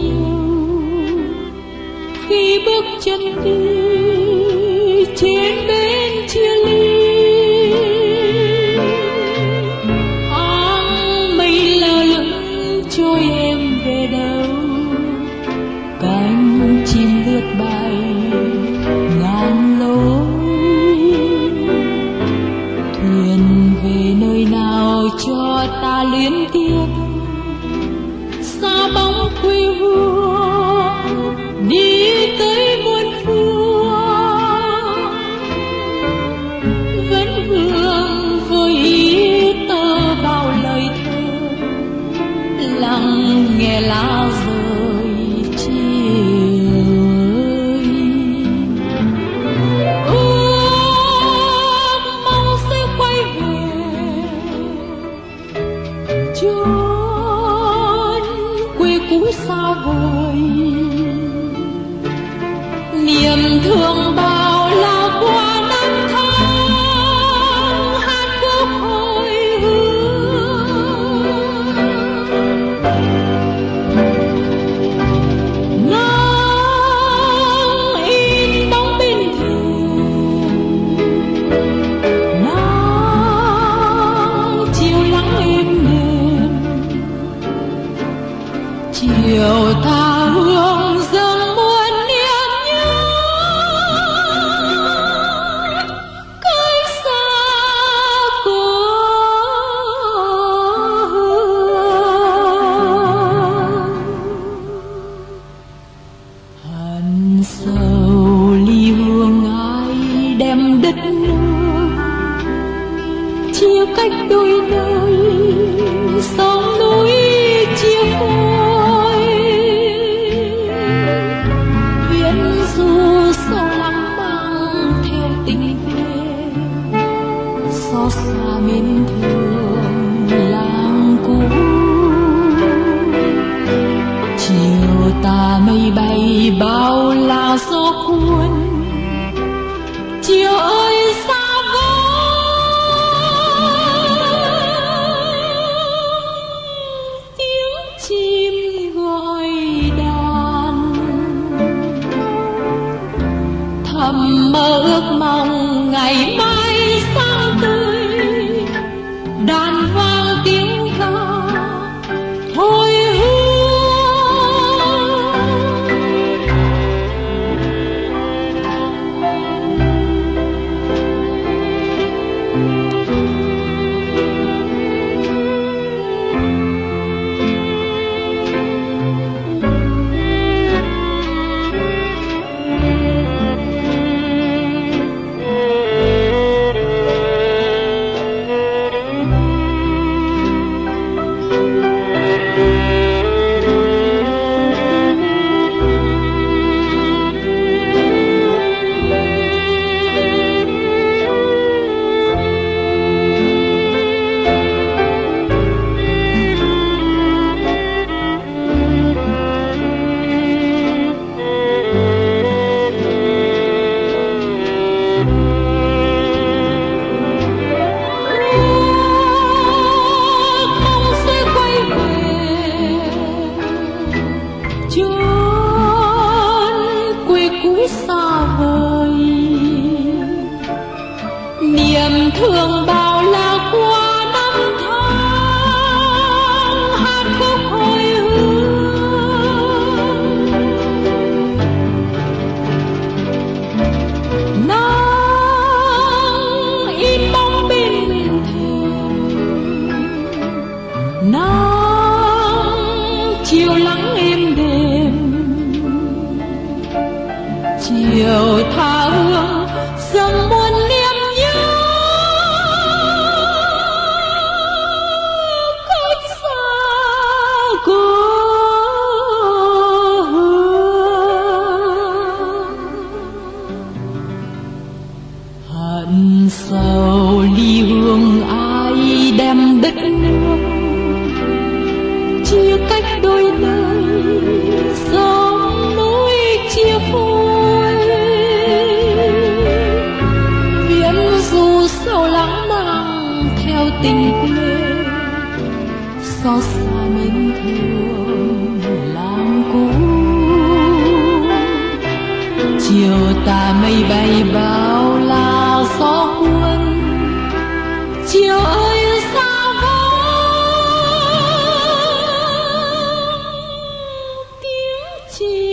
nhiều khi bước chân đi trên bên chia ly. Áng mây lơ lửng trôi em về đâu, cánh chim lướt bay ngàn lối. Thuyền về nơi nào cho ta luyến tiếc, xa bóng quê hương đi tới muôn phương. Vẫn vương với ý tơ bao lời thơ, lắng nghe lá rơi chiều ơi. Ước mong sẽ quay về chốn quê cũ xa vời. Niềm thương bao la qua năm tháng, hát khúc hồi hương. Nắng in bóng bên thuyền, nắng chiều lắng êm đềm. Chiều tha hương dâng muôn niềm nhớ, cách xa của hương. Hận sầu ly hương ai đem đất nước, chia cách đôi nơi sông núi chia phôi. Viễn du sâu lắng mang theo tình về, xót xa mến thương làng cũ. Chiều tà mây bay bao là gió cuốn, chiều ơi xa chim gọi đàn. Thầm mơ ước mong ngày mai sáng tươi, đàn vang tiếng ca hồi hương. Chốn quê cũ xa vời, niềm thương bao la qua năm tháng, hát khúc hồi hương. Nắng in bóng bên thuyền, nắng chiều lắng êm đềm. Chiều tha hương dâng muôn niềm nhớ, cách xa của hương. Hận sầu ly hương ai đem đất nước, chia cách đôi nơi sông núi chia phôi. tà mây bay bao la gió cuốn, chiều ơi xa vắng tiếng chim.